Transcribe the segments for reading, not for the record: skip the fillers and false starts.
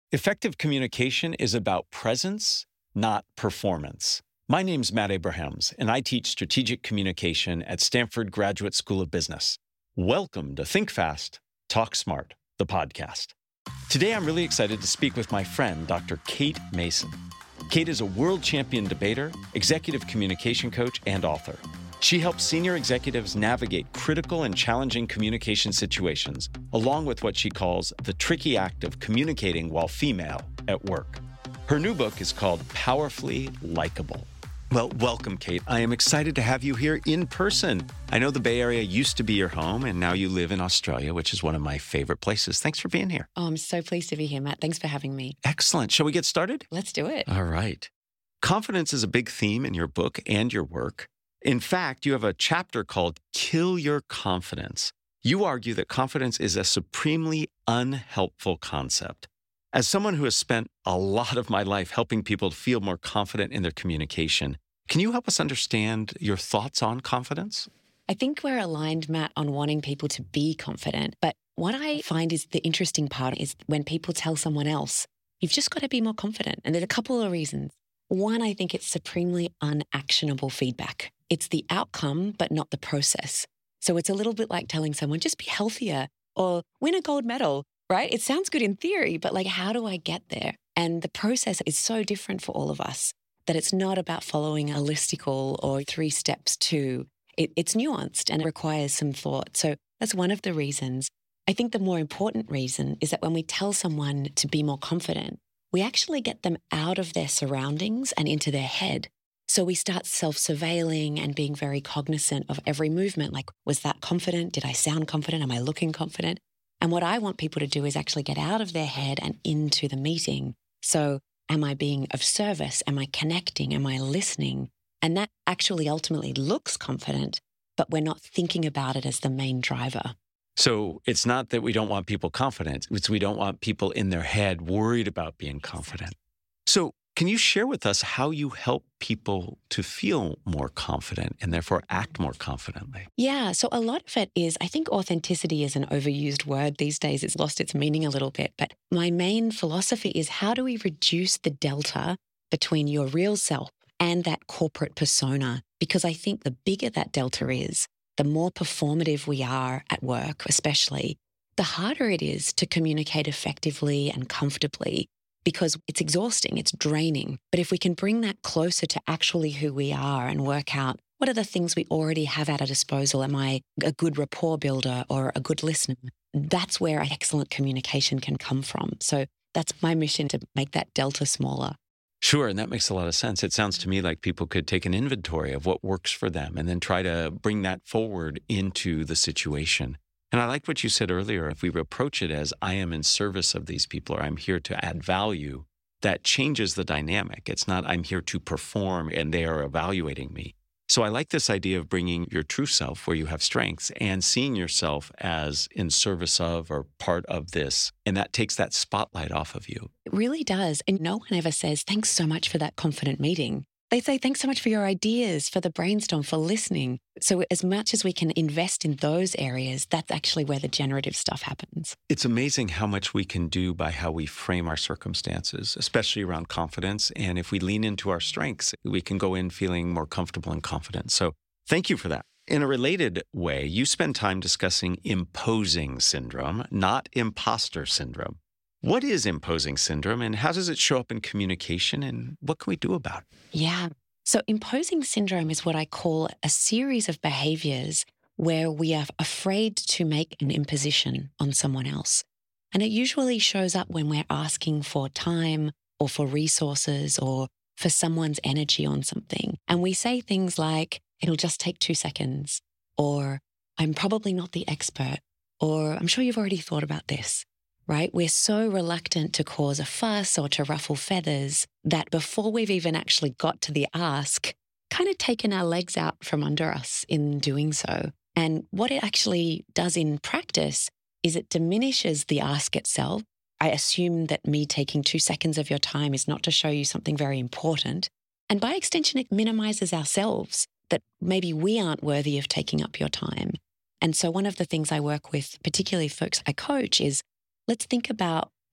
Effective communication is about presence, not performance. My name's Matt Abrahams, and I teach strategic communication at Stanford Graduate School of Business. Welcome to Think Fast, Talk Smart, the podcast. Today, I'm really excited to speak with my friend, Dr. Kate Mason. Kate is a world champion debater, executive communication coach, and author. She helps senior executives navigate critical and challenging communication situations, along with what she calls the tricky act of communicating while female at work. Her new book is called Powerfully Likeable. Well, welcome, Kate. I am excited to have you here in person. I know the Bay Area used to be your home, and now you live in Australia, which is one of my favorite places. Thanks for being here. Oh, I'm so pleased to be here, Matt. Thanks for having me. Excellent. Shall we get started? Let's do it. All right. Confidence is a big theme in your book and your work. In fact, you have a chapter called Kill Your Confidence. You argue that confidence is a supremely unhelpful concept. As someone who has spent a lot of my life helping people to feel more confident in their communication, can you help us understand your thoughts on confidence? I think we're aligned, Matt, on wanting people to be confident. But what I find is the interesting part is when people tell someone else, you've just got to be more confident. And there's a couple of reasons. One, I think it's supremely unactionable feedback. It's the outcome, but not the process. So it's a little bit like telling someone, just be healthier or win a gold medal, right? It sounds good in theory, but like, how do I get there? And the process is so different for all of us that it's not about following a listicle or 3 steps to. It's nuanced and it requires some thought. So that's one of the reasons. I think the more important reason is that when we tell someone to be more confident, we actually get them out of their surroundings and into their head. So we start self-surveilling and being very cognizant of every movement. Like, was that confident? Did I sound confident? Am I looking confident? And what I want people to do is actually get out of their head and into the meeting. So am I being of service? Am I connecting? Am I listening? And that actually ultimately looks confident, but we're not thinking about it as the main driver. So it's not that we don't want people confident. It's we don't want people in their head worried about being confident. So can you share with us how you help people to feel more confident and therefore act more confidently? Yeah, so a lot of it is, I think authenticity is an overused word these days. It's lost its meaning a little bit. But my main philosophy is how do we reduce the delta between your real self and that corporate persona? Because I think the bigger that delta is, the more performative we are at work, especially, the harder it is to communicate effectively and comfortably. Because it's exhausting, it's draining. But if we can bring that closer to actually who we are and work out what are the things we already have at our disposal, am I a good rapport builder or a good listener? That's where excellent communication can come from. So that's my mission, to make that delta smaller. Sure, and that makes a lot of sense. It sounds to me like people could take an inventory of what works for them and then try to bring that forward into the situation. And I like what you said earlier. If we approach it as I am in service of these people or I'm here to add value, that changes the dynamic. It's not I'm here to perform and they are evaluating me. So I like this idea of bringing your true self where you have strengths and seeing yourself as in service of or part of this. And that takes that spotlight off of you. It really does. And no one ever says, thanks so much for that confident meeting. They say, thanks so much for your ideas, for the brainstorm, for listening. So as much as we can invest in those areas, that's actually where the generative stuff happens. It's amazing how much we can do by how we frame our circumstances, especially around confidence. And if we lean into our strengths, we can go in feeling more comfortable and confident. So thank you for that. In a related way, you spend time discussing imposing syndrome, not imposter syndrome. What is imposing syndrome and how does it show up in communication and what can we do about it? Yeah. So imposing syndrome is what I call a series of behaviors where we are afraid to make an imposition on someone else. And it usually shows up when we're asking for time or for resources or for someone's energy on something. And we say things like, it'll just take 2 seconds, or I'm probably not the expert, or I'm sure you've already thought about this. Right? We're so reluctant to cause a fuss or to ruffle feathers that before we've even actually got to the ask, kind of taken our legs out from under us in doing so. And what it actually does in practice is it diminishes the ask itself. I assume that me taking 2 seconds of your time is not to show you something very important. And by extension, it minimizes ourselves, that maybe we aren't worthy of taking up your time. And so one of the things I work with, particularly folks I coach, is let's think about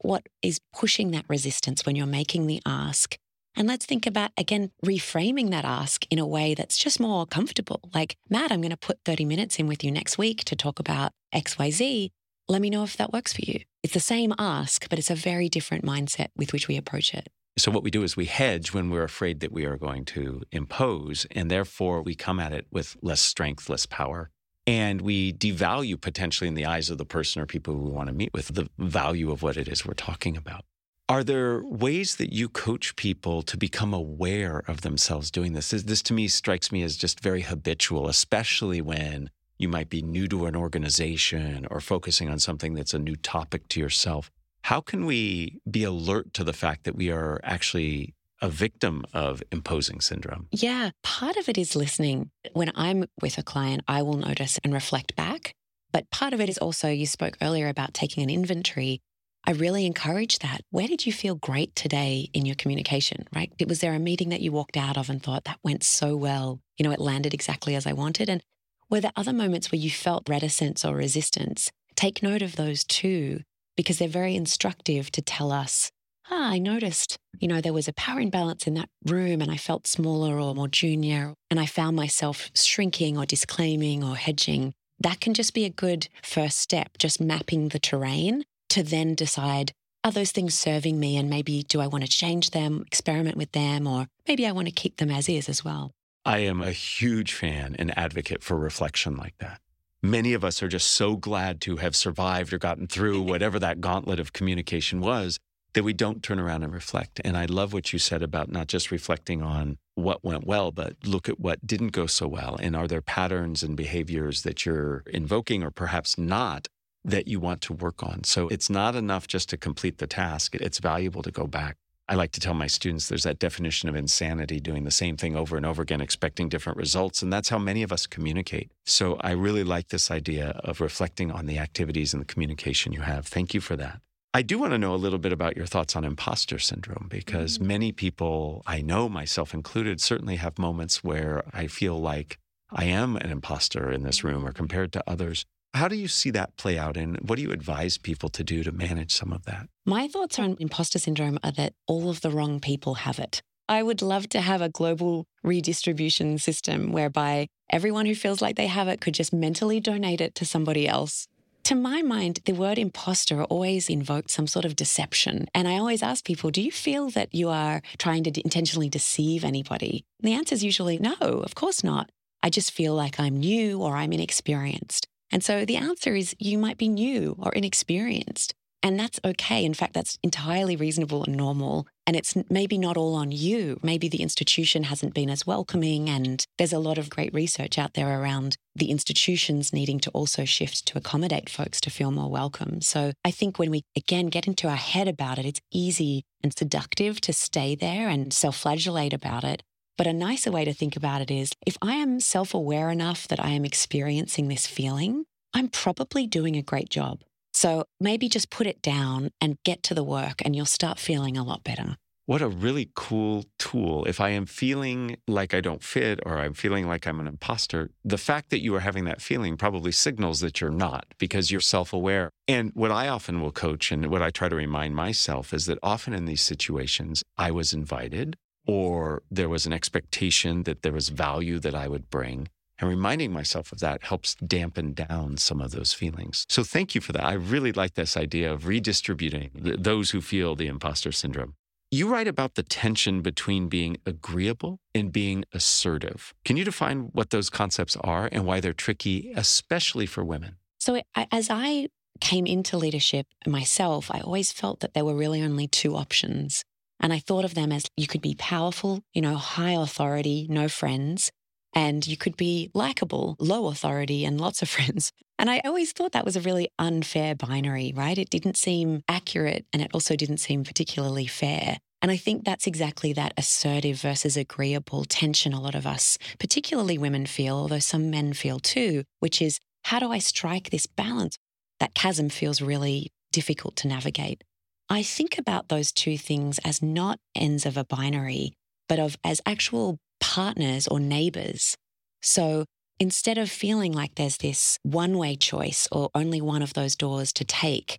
what is pushing that resistance when you're making the ask. And let's think about, again, reframing that ask in a way that's just more comfortable. Like, Matt, I'm going to put 30 minutes in with you next week to talk about XYZ. Let me know if that works for you. It's the same ask, but it's a very different mindset with which we approach it. So what we do is we hedge when we're afraid that we are going to impose, and therefore we come at it with less strength, less power. And we devalue potentially in the eyes of the person or people we want to meet with the value of what it is we're talking about. Are there ways that you coach people to become aware of themselves doing this? This to me strikes me as just very habitual, especially when you might be new to an organization or focusing on something that's a new topic to yourself. How can we be alert to the fact that we are actually a victim of imposing syndrome? Yeah, part of it is listening. When I'm with a client, I will notice and reflect back. But part of it is also, you spoke earlier about taking an inventory. I really encourage that. Where did you feel great today in your communication, right? Was there a meeting that you walked out of and thought, that went so well? It landed exactly as I wanted. And were there other moments where you felt reticence or resistance? Take note of those too, because they're very instructive to tell us, I noticed, there was a power imbalance in that room and I felt smaller or more junior and I found myself shrinking or disclaiming or hedging. That can just be a good first step, just mapping the terrain to then decide, are those things serving me? And maybe do I want to change them, experiment with them, or maybe I want to keep them as is as well. I am a huge fan and advocate for reflection like that. Many of us are just so glad to have survived or gotten through whatever that gauntlet of communication was that we don't turn around and reflect. And I love what you said about not just reflecting on what went well, but look at what didn't go so well. And are there patterns and behaviors that you're invoking or perhaps not that you want to work on? So it's not enough just to complete the task. It's valuable to go back. I like to tell my students there's that definition of insanity, doing the same thing over and over again, expecting different results. And that's how many of us communicate. So I really like this idea of reflecting on the activities and the communication you have. Thank you for that. I do want to know a little bit about your thoughts on imposter syndrome, because many people, I know myself included, certainly have moments where I feel like I am an imposter in this room or compared to others. How do you see that play out, and what do you advise people to do to manage some of that? My thoughts on imposter syndrome are that all of the wrong people have it. I would love to have a global redistribution system whereby everyone who feels like they have it could just mentally donate it to somebody else. To my mind, the word imposter always invoked some sort of deception. And I always ask people, do you feel that you are trying to intentionally deceive anybody? And the answer is usually no, of course not. I just feel like I'm new or I'm inexperienced. And so the answer is you might be new or inexperienced. And that's okay. In fact, that's entirely reasonable and normal. And it's maybe not all on you. Maybe the institution hasn't been as welcoming. And there's a lot of great research out there around the institutions needing to also shift to accommodate folks to feel more welcome. So I think when we, again, get into our head about it, it's easy and seductive to stay there and self-flagellate about it. But a nicer way to think about it is, if I am self-aware enough that I am experiencing this feeling, I'm probably doing a great job. So maybe just put it down and get to the work and you'll start feeling a lot better. What a really cool tool. If I am feeling like I don't fit or I'm feeling like I'm an imposter, the fact that you are having that feeling probably signals that you're not, because you're self-aware. And what I often will coach and what I try to remind myself is that often in these situations, I was invited, or there was an expectation that there was value that I would bring. And reminding myself of that helps dampen down some of those feelings. So thank you for that. I really like this idea of redistributing those who feel the imposter syndrome. You write about the tension between being agreeable and being assertive. Can you define what those concepts are and why they're tricky, especially for women? So as I came into leadership myself, I always felt that there were really only two options. And I thought of them as you could be powerful, high authority, no friends, and you could be likable, low authority and lots of friends. And I always thought that was a really unfair binary, right? It didn't seem accurate and it also didn't seem particularly fair. And I think that's exactly that assertive versus agreeable tension a lot of us, particularly women, feel, although some men feel too, which is, how do I strike this balance? That chasm feels really difficult to navigate. I think about those two things as not ends of a binary, but as actual partners or neighbors. So instead of feeling like there's this one-way choice or only one of those doors to take,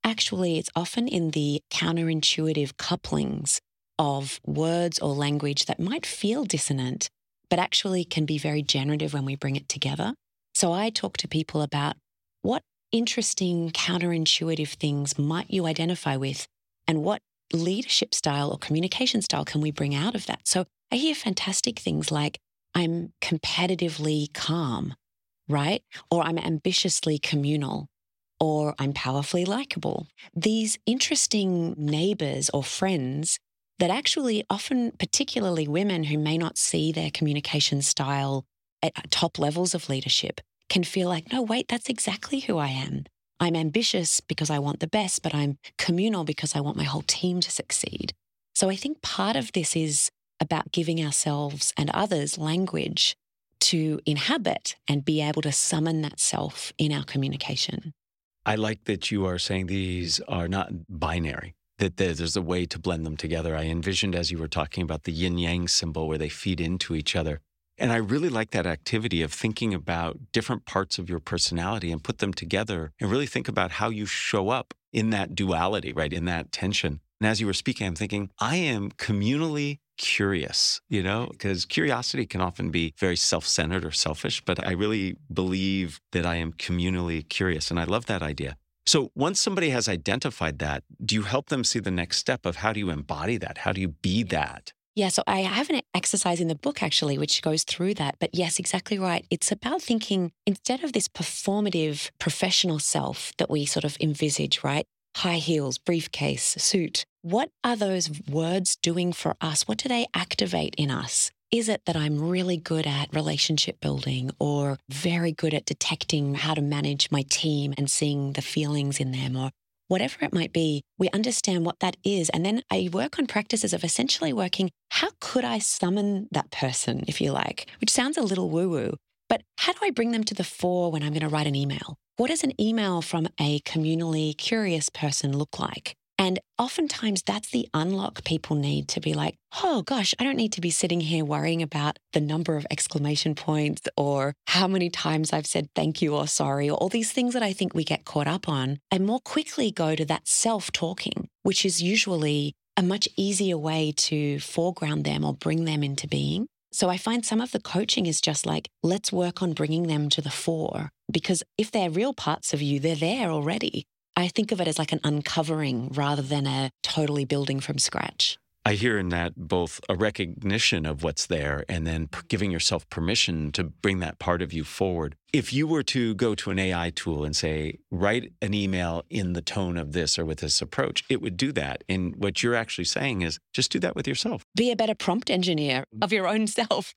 actually it's often in the counterintuitive couplings of words or language that might feel dissonant, but actually can be very generative when we bring it together. So I talk to people about what interesting counterintuitive things might you identify with, and what leadership style or communication style can we bring out of that? So I hear fantastic things like, I'm competitively calm, right? Or I'm ambitiously communal, or I'm powerfully likable. These interesting neighbors or friends that actually often, particularly women who may not see their communication style at top levels of leadership, can feel like, no, wait, that's exactly who I am. I'm ambitious because I want the best, but I'm communal because I want my whole team to succeed. So I think part of this is about giving ourselves and others language to inhabit and be able to summon that self in our communication. I like that you are saying these are not binary, that there's a way to blend them together. I envisioned as you were talking about the yin-yang symbol where they feed into each other. And I really like that activity of thinking about different parts of your personality and put them together and really think about how you show up in that duality, right? In that tension. And as you were speaking, I'm thinking, I am communally curious, because curiosity can often be very self-centered or selfish, but I really believe that I am communally curious. And I love that idea. So once somebody has identified that, do you help them see the next step of how do you embody that? How do you be that? Yeah, so I have an exercise in the book actually, which goes through that. But yes, exactly right. It's about thinking instead of this performative professional self that we sort of envisage, right? High heels, briefcase, suit. What are those words doing for us? What do they activate in us? Is it that I'm really good at relationship building or very good at detecting how to manage my team and seeing the feelings in them, or whatever it might be? We understand what that is. And then I work on practices of essentially working, how could I summon that person, if you like, which sounds a little woo-woo, but how do I bring them to the fore when I'm going to write an email? What does an email from a communally curious person look like? And oftentimes that's the unlock people need to be like, oh gosh, I don't need to be sitting here worrying about the number of exclamation points or how many times I've said thank you or sorry or all these things that I think we get caught up on, and more quickly go to that self-talking, which is usually a much easier way to foreground them or bring them into being. So I find some of the coaching is just like, let's work on bringing them to the fore, because if they're real parts of you, they're there already. I think of it as like an uncovering rather than a totally building from scratch. I hear in that both a recognition of what's there and then giving yourself permission to bring that part of you forward. If you were to go to an AI tool and say, write an email in the tone of this or with this approach, it would do that. And what you're actually saying is just do that with yourself. Be a better prompt engineer of your own self.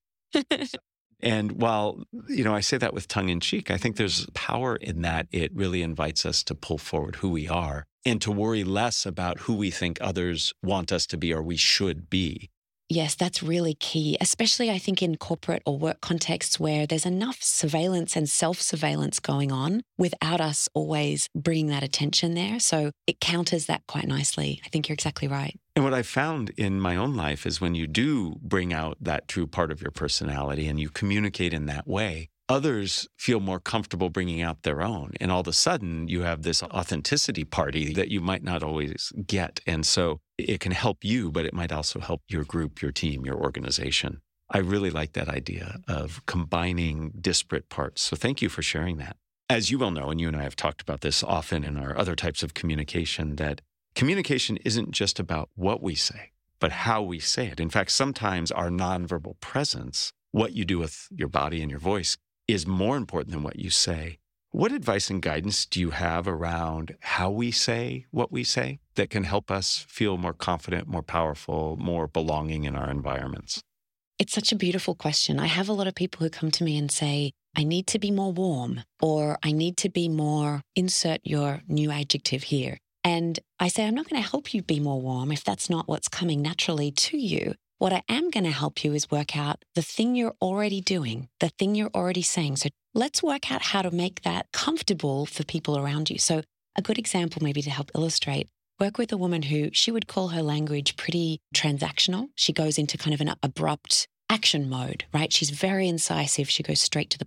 And while, I say that with tongue in cheek, I think there's power in that. It really invites us to pull forward who we are and to worry less about who we think others want us to be or we should be. Yes, that's really key, especially I think in corporate or work contexts where there's enough surveillance and self-surveillance going on without us always bringing that attention there. So it counters that quite nicely. I think you're exactly right. And what I've found in my own life is when you do bring out that true part of your personality and you communicate in that way, others feel more comfortable bringing out their own. And all of a sudden, you have this authenticity party that you might not always get. And so it can help you, but it might also help your group, your team, your organization. I really like that idea of combining disparate parts. So thank you for sharing that. As you well know, and you and I have talked about this often in our other types of communication, that communication isn't just about what we say, but how we say it. In fact, sometimes our nonverbal presence, what you do with your body and your voice, is more important than what you say. What advice and guidance do you have around how we say what we say that can help us feel more confident, more powerful, more belonging in our environments? It's such a beautiful question. I have a lot of people who come to me and say, I need to be more warm, or I need to be more, insert your new adjective here. And I say, I'm not going to help you be more warm if that's not what's coming naturally to you. What I am going to help you is work out the thing you're already doing, the thing you're already saying. So let's work out how to make that comfortable for people around you. So a good example maybe to help illustrate, work with a woman who she would call her language pretty transactional. She goes into kind of an abrupt action mode, right? She's very incisive. She goes straight to the point.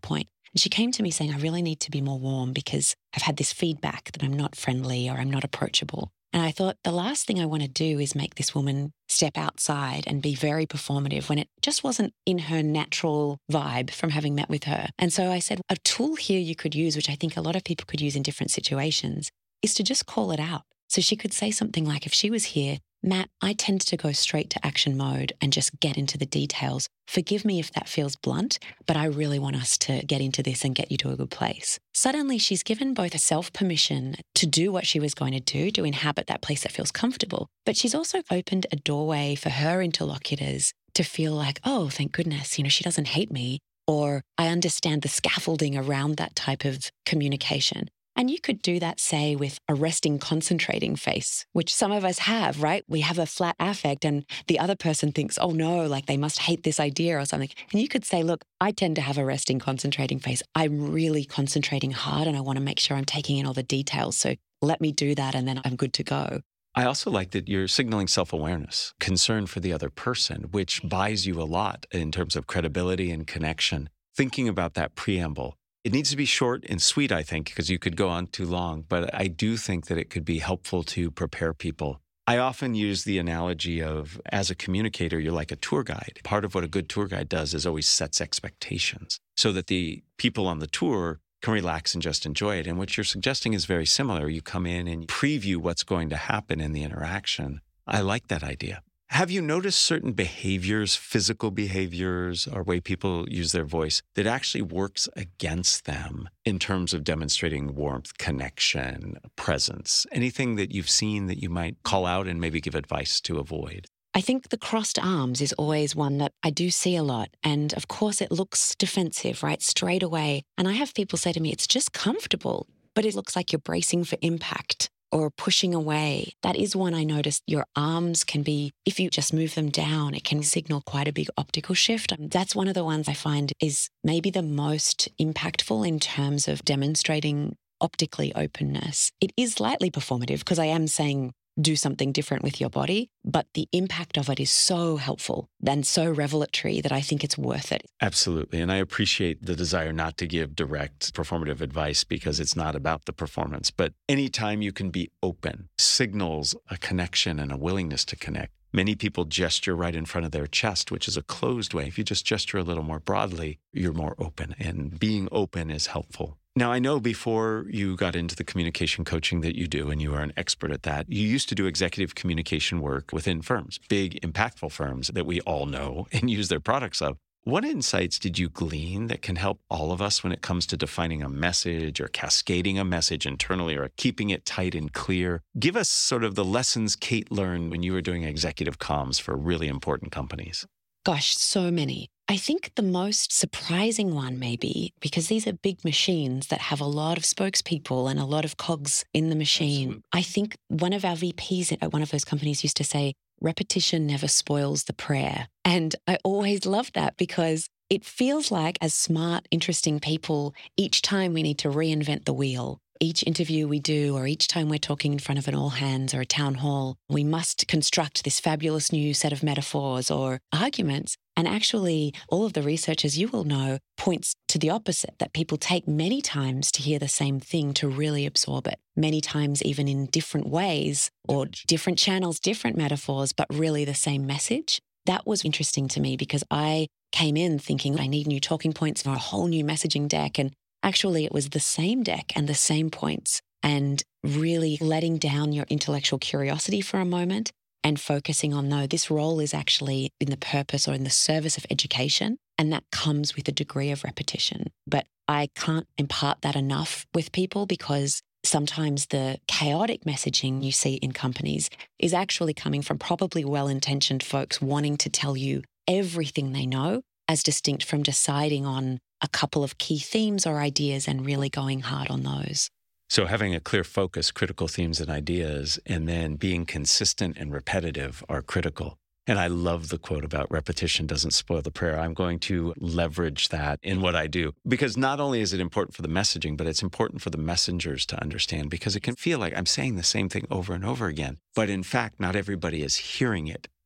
And she came to me saying, I really need to be more warm because I've had this feedback that I'm not friendly or I'm not approachable. And I thought the last thing I want to do is make this woman step outside and be very performative when it just wasn't in her natural vibe from having met with her. And so I said, a tool here you could use, which I think a lot of people could use in different situations, is to just call it out. So she could say something like, if she was here, Matt, I tend to go straight to action mode and just get into the details. Forgive me if that feels blunt, but I really want us to get into this and get you to a good place. Suddenly, she's given both herself permission to do what she was going to do, to inhabit that place that feels comfortable, but she's also opened a doorway for her interlocutors to feel like, oh, thank goodness, she doesn't hate me, or I understand the scaffolding around that type of communication. And you could do that, say, with a resting, concentrating face, which some of us have, right? We have a flat affect and the other person thinks, oh no, like they must hate this idea or something. And you could say, look, I tend to have a resting, concentrating face. I'm really concentrating hard and I want to make sure I'm taking in all the details. So let me do that and then I'm good to go. I also like that you're signaling self-awareness, concern for the other person, which buys you a lot in terms of credibility and connection. Thinking about that preamble. It needs to be short and sweet, I think, because you could go on too long, but I do think that it could be helpful to prepare people. I often use the analogy of, as a communicator, you're like a tour guide. Part of what a good tour guide does is always sets expectations so that the people on the tour can relax and just enjoy it. And what you're suggesting is very similar. You come in and preview what's going to happen in the interaction. I like that idea. Have you noticed certain behaviors, physical behaviors, or way people use their voice that actually works against them in terms of demonstrating warmth, connection, presence? Anything that you've seen that you might call out and maybe give advice to avoid? I think the crossed arms is always one that I do see a lot. And of course, it looks defensive, right? Straight away. And I have people say to me, it's just comfortable, but it looks like you're bracing for impact or pushing away. That is one I noticed. Your arms can be, if you just move them down, it can signal quite a big optical shift. That's one of the ones I find is maybe the most impactful in terms of demonstrating optically openness. It is slightly performative because I am saying do something different with your body, but the impact of it is so helpful and so revelatory that I think it's worth it. Absolutely. And I appreciate the desire not to give direct performative advice because it's not about the performance. But anytime you can be open signals a connection and a willingness to connect. Many people gesture right in front of their chest, which is a closed way. If you just gesture a little more broadly, you're more open. And being open is helpful. Now, I know before you got into the communication coaching that you do, and you are an expert at that, you used to do executive communication work within firms, big, impactful firms that we all know and use their products of. What insights did you glean that can help all of us when it comes to defining a message or cascading a message internally or keeping it tight and clear? Give us sort of the lessons Kate learned when you were doing executive comms for really important companies. Gosh, so many. I think the most surprising one maybe, because these are big machines that have a lot of spokespeople and a lot of cogs in the machine. Absolutely. I think one of our VPs at one of those companies used to say, repetition never spoils the prayer. And I always loved that because it feels like as smart, interesting people, each time we need to reinvent the wheel. Each interview we do, or each time we're talking in front of an all hands or a town hall, we must construct this fabulous new set of metaphors or arguments. And actually, all of the research, as you will know, points to the opposite, that people take many times to hear the same thing to really absorb it. Many times even in different ways or different channels, different metaphors, but really the same message. That was interesting to me because I came in thinking I need new talking points for a whole new messaging deck. And actually, it was the same deck and the same points, and really letting down your intellectual curiosity for a moment and focusing on, no, this role is actually in the purpose or in the service of education, and that comes with a degree of repetition. But I can't impart that enough with people because sometimes the chaotic messaging you see in companies is actually coming from probably well-intentioned folks wanting to tell you everything they know, as distinct from deciding on a couple of key themes or ideas and really going hard on those. So having a clear focus, critical themes and ideas, and then being consistent and repetitive are critical. And I love the quote about repetition doesn't spoil the prayer. I'm going to leverage that in what I do, because not only is it important for the messaging, but it's important for the messengers to understand, because it can feel like I'm saying the same thing over and over again. But in fact, not everybody is hearing it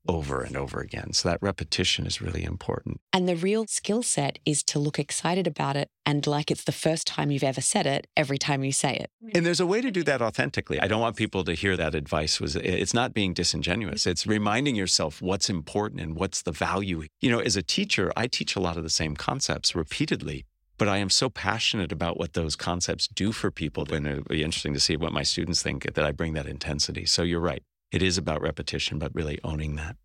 over and over again. So that repetition is really important. And the real skill set is to look excited about it and like it's the first time you've ever said it every time you say it. And there's a way to do that authentically. I don't want people to hear that advice. It's not being disingenuous. It's reminding yourself what's important and what's the value. You know, as a teacher, I teach a lot of the same concepts repeatedly, but I am so passionate about what those concepts do for people. And it'll be interesting to see what my students think that I bring that intensity. So you're right. It is about repetition, but really owning that.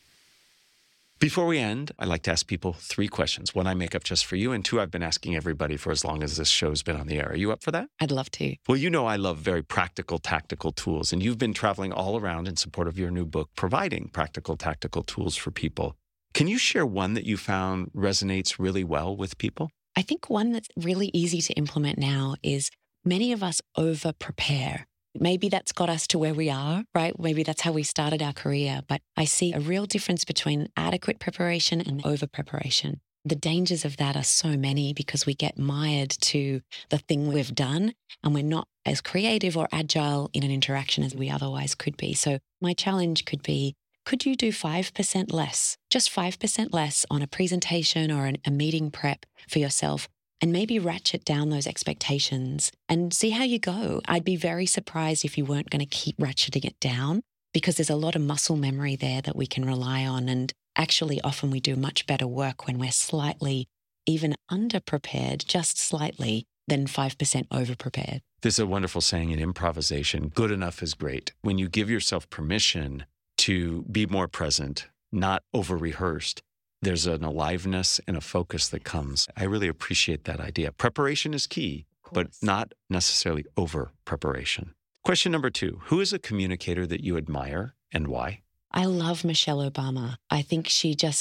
Before we end, I like to ask people 3 questions. 1, I make up just for you, and 2, I've been asking everybody for as long as this show's been on the air. Are you up for that? I'd love to. Well, you know I love very practical, tactical tools, and you've been traveling all around in support of your new book, providing practical, tactical tools for people. Can you share one that you found resonates really well with people? I think one that's really easy to implement now is many of us over-prepare. Maybe that's got us to where we are, right? Maybe that's how we started our career. But I see a real difference between adequate preparation and over-preparation. The dangers of that are so many because we get mired to the thing we've done and we're not as creative or agile in an interaction as we otherwise could be. So my challenge could be, could you do 5% less, just 5% less on a presentation or a meeting prep for yourself? And maybe ratchet down those expectations and see how you go. I'd be very surprised if you weren't going to keep ratcheting it down because there's a lot of muscle memory there that we can rely on. And actually, often we do much better work when we're slightly even under-prepared, just slightly, than 5% over-prepared. There's a wonderful saying in improvisation, good enough is great. When you give yourself permission to be more present, not over-rehearsed, there's an aliveness and a focus that comes. I really appreciate that idea. Preparation is key, but not necessarily over preparation. Question number 2, who is a communicator that you admire and why? I love Michelle Obama. I think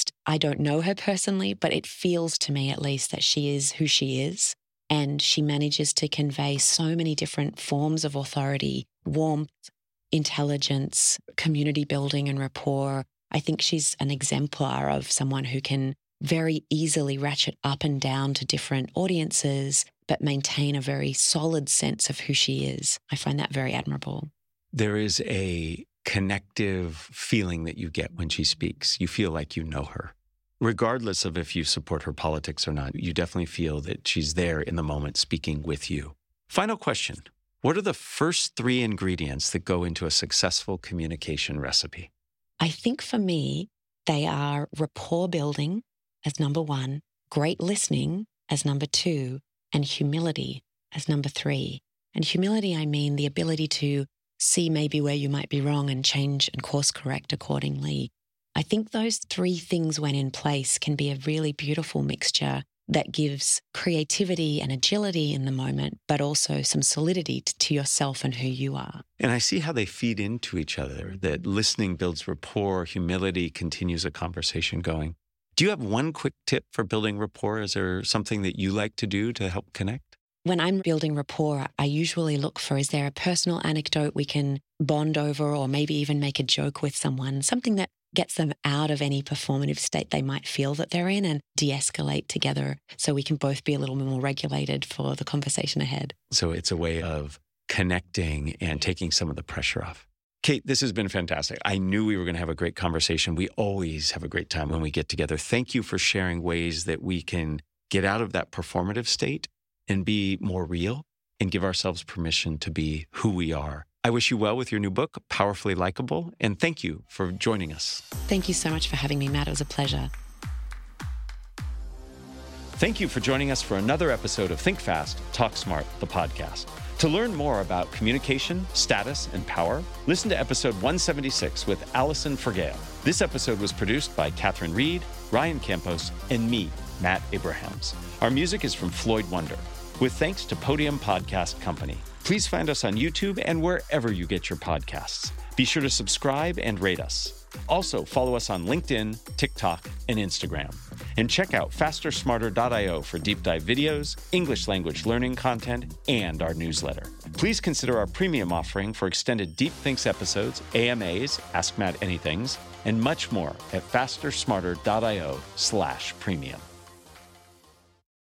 I don't know her personally, but it feels to me at least that she is who she is. And she manages to convey so many different forms of authority, warmth, intelligence, community building and rapport. I think she's an exemplar of someone who can very easily ratchet up and down to different audiences, but maintain a very solid sense of who she is. I find that very admirable. There is a connective feeling that you get when she speaks. You feel like you know her. Regardless of if you support her politics or not, you definitely feel that she's there in the moment speaking with you. Final question. What are the first 3 ingredients that go into a successful communication recipe? I think for me, they are rapport building as number 1, great listening as number 2, and humility as number 3. And humility, I mean the ability to see maybe where you might be wrong and change and course correct accordingly. I think those 3 things when in place can be a really beautiful mixture that gives creativity and agility in the moment, but also some solidity to yourself and who you are. And I see how they feed into each other, that listening builds rapport, humility continues a conversation going. Do you have one quick tip for building rapport? Is there something that you like to do to help connect? When I'm building rapport, I usually look for, is there a personal anecdote we can bond over or maybe even make a joke with someone, something that gets them out of any performative state they might feel that they're in and de-escalate together so we can both be a little more regulated for the conversation ahead. So it's a way of connecting and taking some of the pressure off. Kate, this has been fantastic. I knew we were going to have a great conversation. We always have a great time when we get together. Thank you for sharing ways that we can get out of that performative state and be more real and give ourselves permission to be who we are. I wish you well with your new book, Powerfully Likeable, and thank you for joining us. Thank you so much for having me, Matt. It was a pleasure. Thank you for joining us for another episode of Think Fast, Talk Smart, the podcast. To learn more about communication, status, and power, listen to episode 176 with Allison Fergale. This episode was produced by Catherine Reed, Ryan Campos, and me, Matt Abrahams. Our music is from Floyd Wonder, with thanks to Podium Podcast Company. Please find us on YouTube and wherever you get your podcasts. Be sure to subscribe and rate us. Also, follow us on LinkedIn, TikTok, and Instagram. And check out fastersmarter.io for deep dive videos, English language learning content, and our newsletter. Please consider our premium offering for extended Deep Thinks episodes, AMAs, Ask Matt Anythings, and much more at fastersmarter.io/premium.